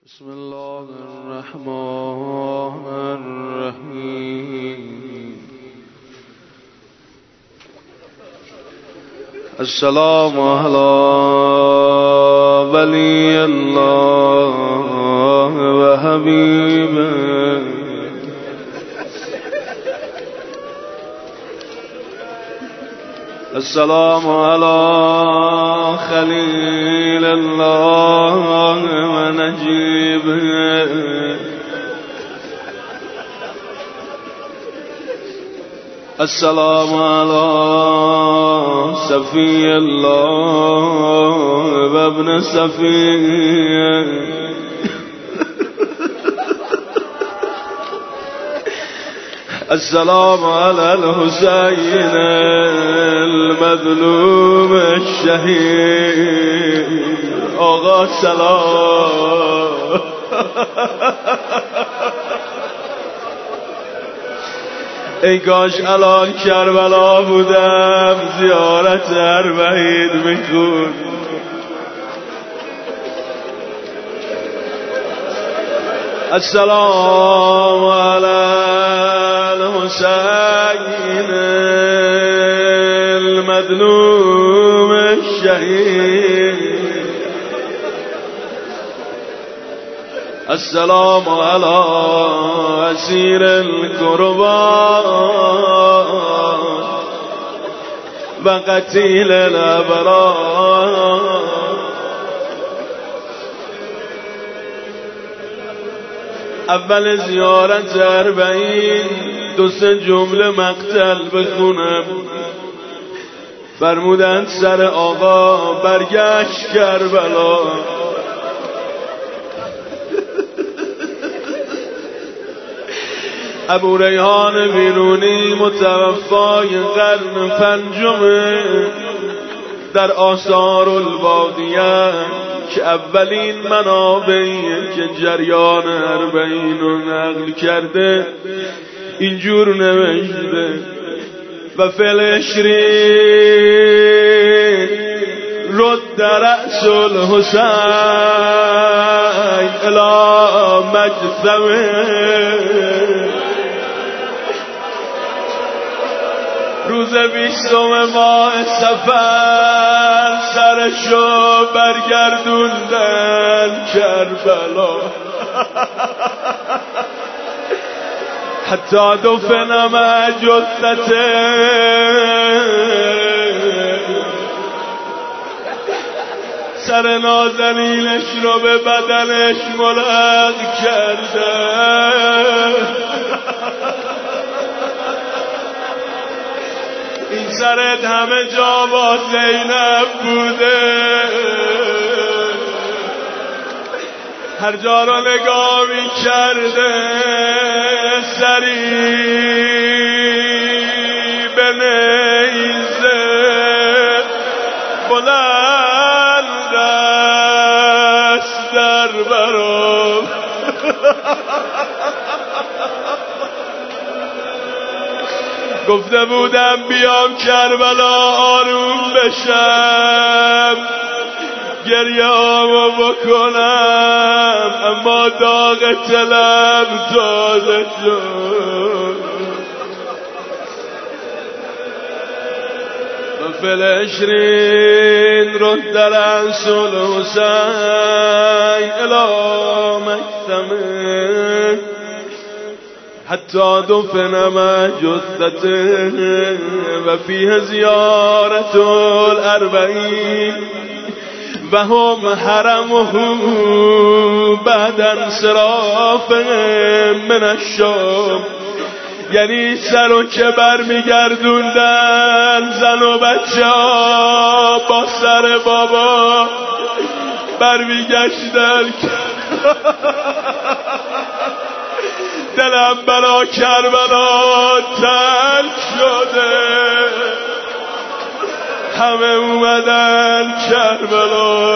بسم الله الرحمن الرحیم. السلام علی ولی الله و حبیبه. السلام علی خلیل الله و نجیبه. السلام علی صفی الله و ابن صفیه. السلام على الحسين المظلوم الشهيد. آقا سلام. ای کاش الان کربلا بودم زیارت اربعین میخون. السلام على الحسين المظلوم الشهيد. السلام على أسير الكربات وقتيل الأبرار. اول زیارت اربعین دو سه جمله مقتل بخونم. فرمودند سر آقا برگشت کربلا. ابو ریحان بیرونی متوفای قرن پنجمه در آثار البادیه که اولین منابعی که جریان اربعین رو نقل کرده اینجور نوشته: و فلشرین رد رأس الحسین الی مجثمه. روز 20 ماه صفر سرشو برگردوندن کربلا. حتی دفنم جثته سر نازنینش رو به بدنش ملحق کرده. این سرت همه جا با زینب بوده، هر جا رو نگاه می کرده سری به نیزه بلند است در برام. گفته بودم بیام کربلا آروم بشم گریه آمو بکنم، اما داغ تلم تازه شد. و فلشرین رد رأس الحسین الی مجثمه حتی دفن جثته و فیه زیارت الاربعین و هم حرمه بعد انصرافهم من الشام. یعنی سر و که برمیگردوندن زن و بچه ها با سر بابا برمیگشتن. دلم برا کربلا تنگ شده، همه اومدن کربلا.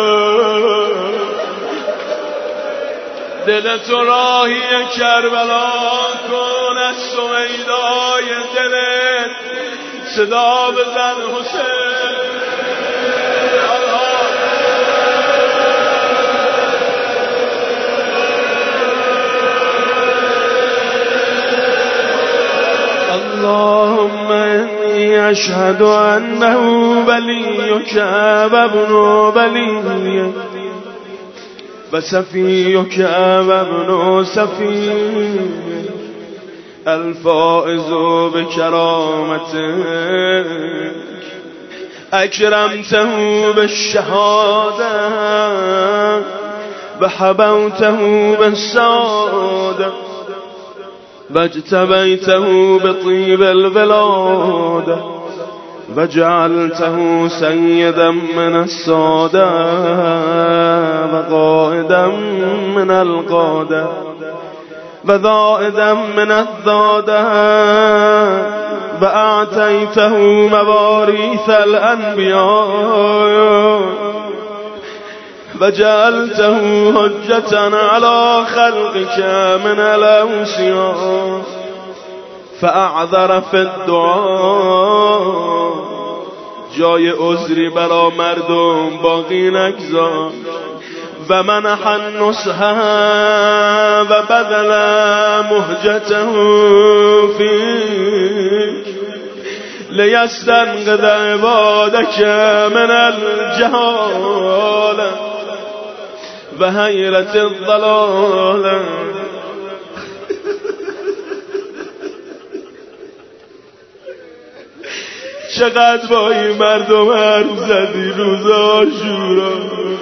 دلتو راهی کربلا کن، از سویدای دلت صدا بزن حسین. أشهد أنه وليك وابن وليك وسفيك وابن سفيك الفائز بكرامتك أكرمته بالشهادة وحبوته بالسعادة واجتبيته بطيب الولادة وجعلته سيدا من السادة وقائدا من القادة وذائدا من الذادة وأعطيته مواريث الأنبياء وجعلته حجة على خلقك من الأوصياء فأعذر في الدعاء جای عذری برا مردم باقی نگذاشت و منح النصح و بدل مهجته فيك ليستنقذ عبادك من الجهالة و حیرت الضلالة. چقدر با این مردم حرف زدی روز عاشورا،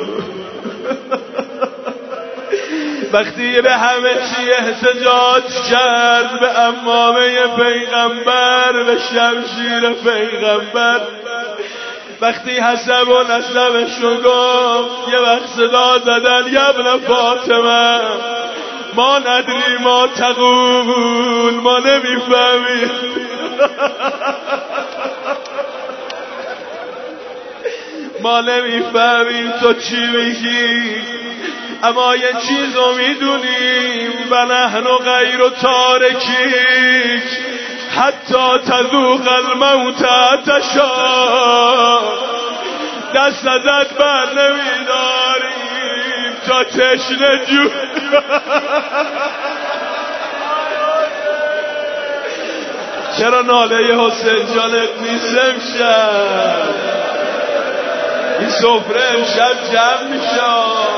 وقتی به همه چی احتجاج کرد، به عمامه پیغمبر، به شمشیر پیغمبر، وقتی حسب و نسبشو گفت یه وقت صدا زدن یا ابن فاطمه ما ندری ما تقول، ما نمیفهمیم. ما نمیفهمیم تو چی میگی، اما یه چیزو میدونیم و نحن غیر تارکیک حتی تذوق الموت تشا، دست ازت بر نمیداریم تا تشنه جون. چرا ناله حسین جانت نیست امشب؟ این سفره امشب جمع میشه.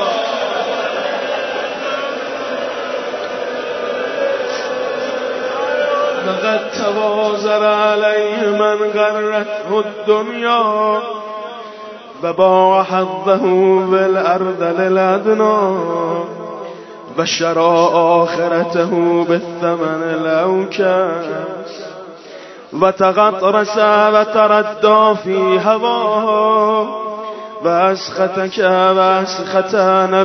لقد توازر علیه من غرته الدنیا و باع حظه بالارض للادنا و شرا آخرته بالثمن الاوکس و تغطرس و تردى فی هواه و اسختک و اسخت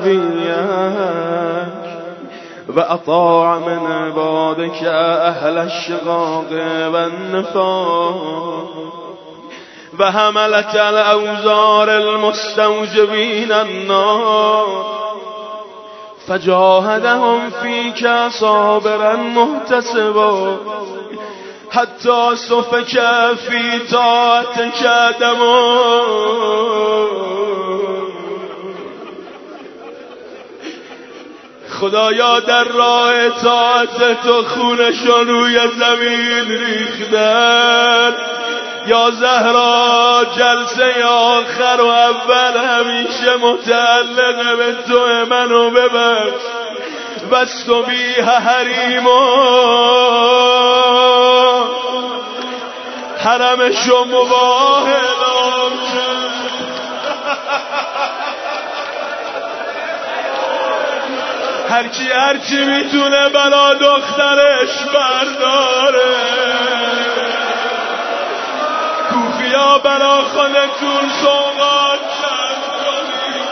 نبیک و اطاع من عبادك اهل الشقاق والنفاق و حملت الاوزار المستوجبین النار فجاهدهم فيك صابرا محتسبا حتى سفك في طاعتك دما. خدایا در راه اطاعت تو خونشون روی زمین ریختن. یا زهرا جلسه آخر و اول همیشه متعلق به تو، منو ببخش. واستبیح حریما حرمشو مباح اعلام کرد. هرچی میتونه بلا دخترش برداره. کوفیا بلا خودتون سوغات کرد کنید.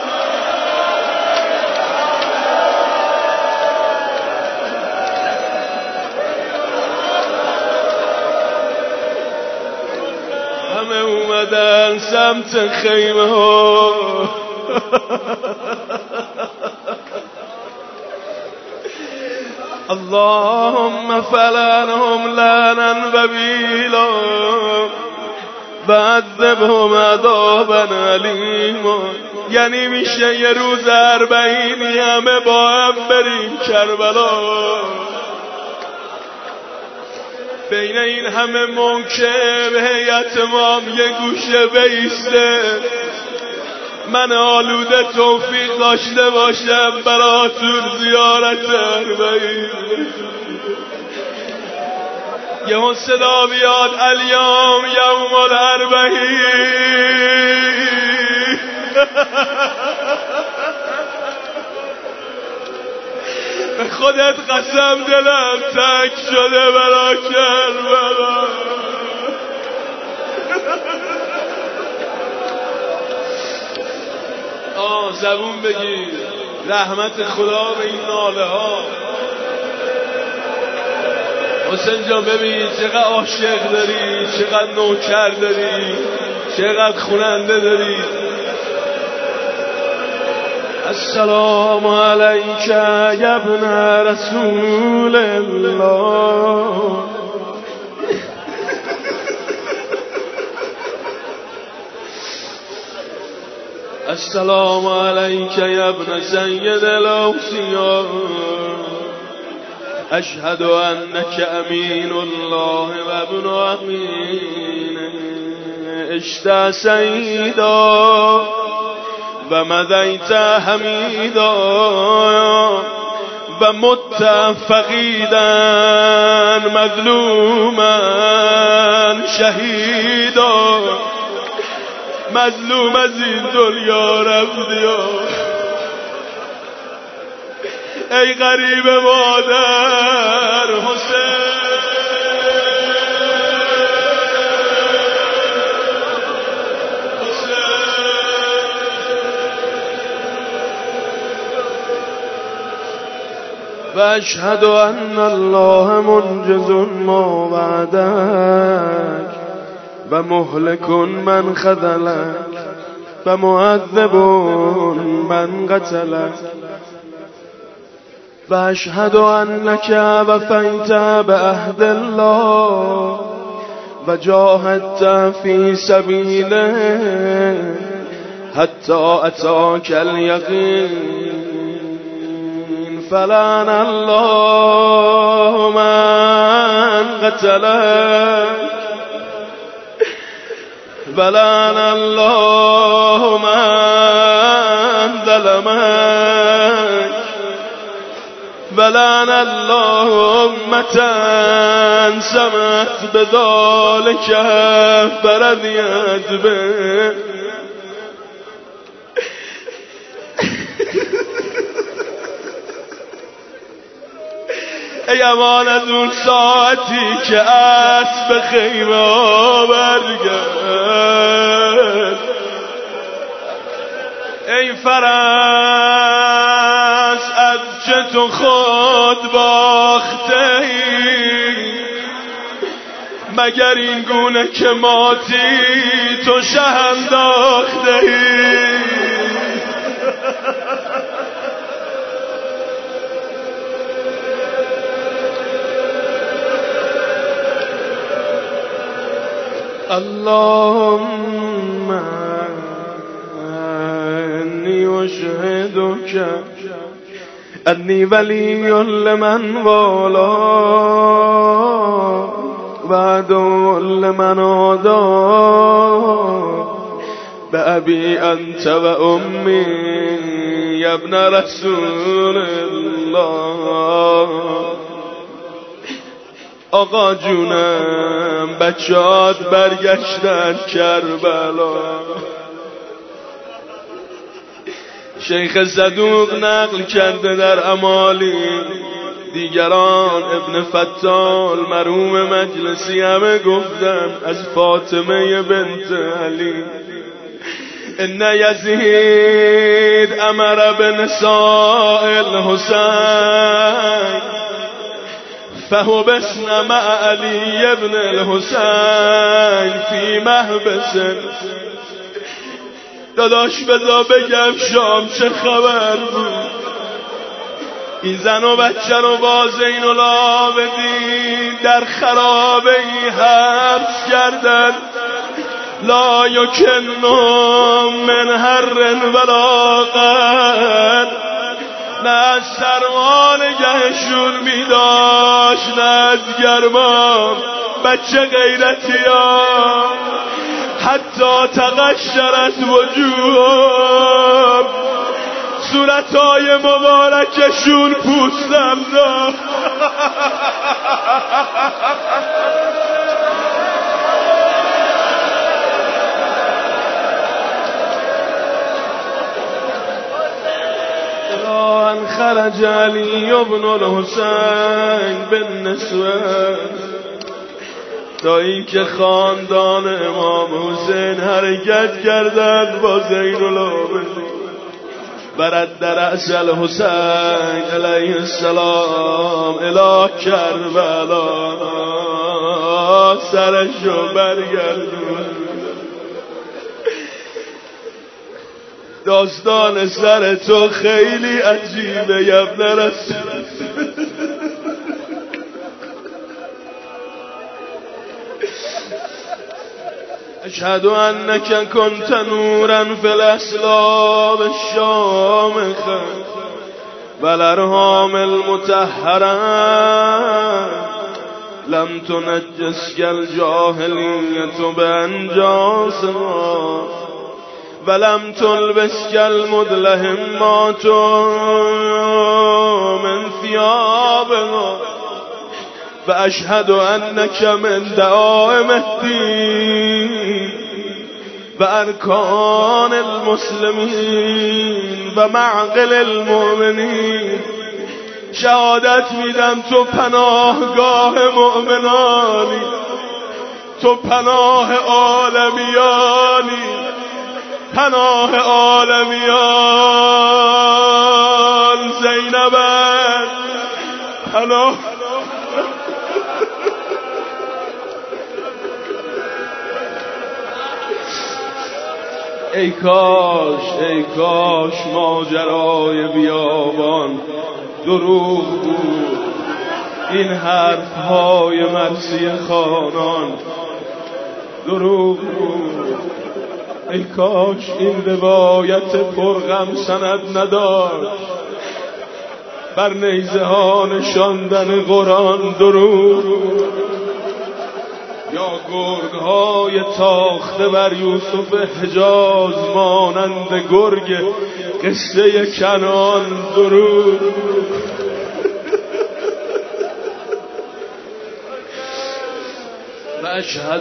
همه اومدن سمت خیمه ها. اللهم فلعنهم لعنا وبیلا وعذبهم عذابا علیما. یعنی میشه یه روز 40 همه با هم بریم کربلا. بین این همه منکر هیئت امام یه گوشه بیسته، من آلوده توفیق داشته باشم براتون زیارت اربعین. یه اون صدا بیاد الیوم یوم الاربعین. به خودت قسم دلم تنگ شده برا کربلا. زبون بگیر رحمت خدا به این ناله ها. حسین جان ببین چقدر عاشق داری، چقدر نوکر داری، چقدر خوننده داری. السلام علیک یا ابن رسول الله. السلام علیک یا ابن سید الاوصیاء. اشهد انک امین الله و ابن امینه. اشت سیدا و مدیت حمیدا و مت فقیدا مظلوما شهیدا. مظلوم از این دنیا رفتی، ای غریب مادر حسین. و اشهد ان الله منجز ما وعدک و مهلک من خذلک و معذب من قتلک. و اشهد انک وفیت بعهد الله و جاهدت فی سبیله حتی اتاک الیقین. فلعن الله من قتلک ولعن الله من ظلمک ولعن الله امة سمعت بذلك فرضيت به. ای امان از اون ساعتی که اسب خیمه ها برگرد. ای فرس از چه تو خود باخته ای، مگر این گونه که ماتی تو شه انداخته ای. اللهم انی اشهدک انی ولی لمن والا و عدو لمن عادا بأبی انت و امی یا ابن رسول الله. آقا جونم بچه‌هات برگشتن کربلا. شیخ صدوق نقل کرده در امالی، دیگران ابن فتال مرحوم مجلسی همه گفتن از فاطمه بنت علی. ان یزید امر بنساء الحسین فحبسن مع علی ابن الحسین فی محبس. داداش بذار بگم شام چه خبر بود. این زن و بچه رو با زین العابدین در خرابه ای حبس کردن. لا یکنهم من حر ولا قر، نه از سرما نگهشون میداشت، نه از گرما بچه غیرتی ها، حتی تقشرت وجوه صورتهای مبارکشون پوستم داشت. ان خرج علی ابن الحسین بالنسوه، تا اینکه خاندان امام حسین حرکت کردند با زین العابدین برد در رأس الحسین علیه السلام الی کربلا، سرشو برگردون. داستان سر تو خیلی عجیبه یا ابن رسول. اشهد انک کنت نورا فی الاسلام الشامخه والارحام المطهره لم تنجسک الجاهلیة بانجاسها ولم تلبسک المدلهمات من ثيابها واشهد انک من دعائم الدین و ارکان المسلمین و معقل المؤمنین. شهادت میدم تو پناهگاه مؤمنانی، تو پناه عالمیانی، پناه عالمیان. زینب پناه ای کاش ماجرای بیابان دروغ بود، این حرفهای مرسی خانان دروغ بود. ای کاش این روایت پرغم سند نداشت، بر نیزه ها نشاندن قرآن دروغ بود، یا گرگ‌های تاخته بر یوسف حجاز مانند گرگ قصه کنعان دروغ. و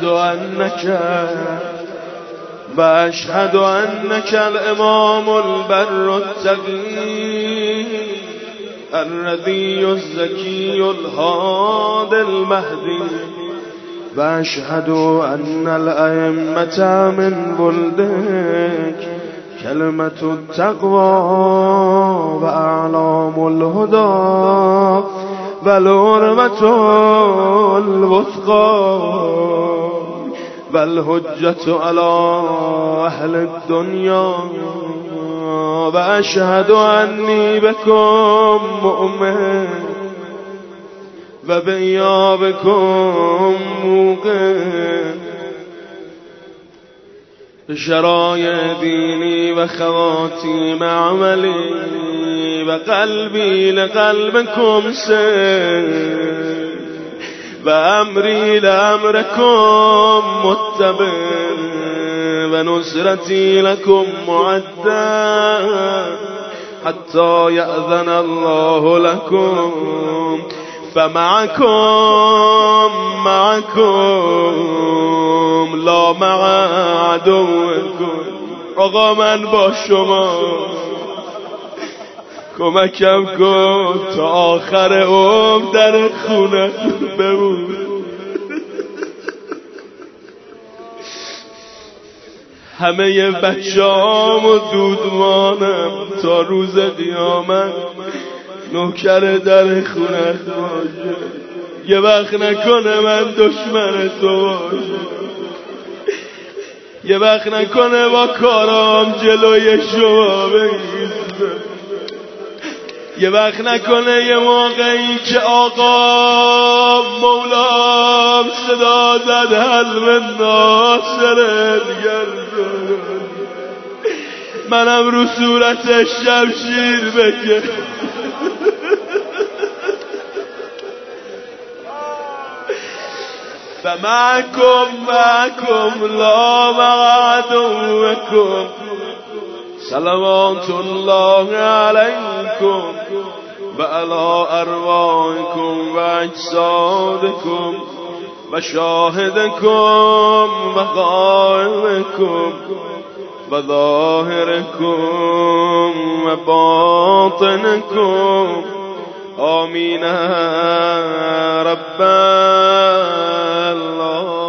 اشهد انک الامام البر التقی الرضی الزکی الهادی المهدی و اشهد ان الائمة من ولدک کلمة التقوى و اعلام الهدى و الحرمة الوثقى و الحجة على اهل الدنیا و اشهد انی بکم مؤمن و بیابکم موقن. شرایع دینی و خواتیم عملی و قلبی لقلبکم سر و امری لامرکم متبع و نصرتی لکم معدد حتی یأذن الله لکم فمعکم لا مع عدوکم. آقا من با شما، کمکم کن تا آخر عمر در خونه بمون. همه بچه‌ام و دودمانم تا روز قیامت نوکر در خونه باشه. یه وقت نکنه من دشمن تو باشه، یه وقت نکنه با کارام جلوی شما بگیزه، یه وقت نکنه یه موقعی که آقا مولام صدا زد حلم ناصر دیگر منم رو صورتش شمشیر بکش. معكم لا مع عدوكم صلوات الله عليكم وعلى أرواحكم وأجسادكم وشاهدكم وغائبكم وظاهركم وباطنكم آمين رب الله.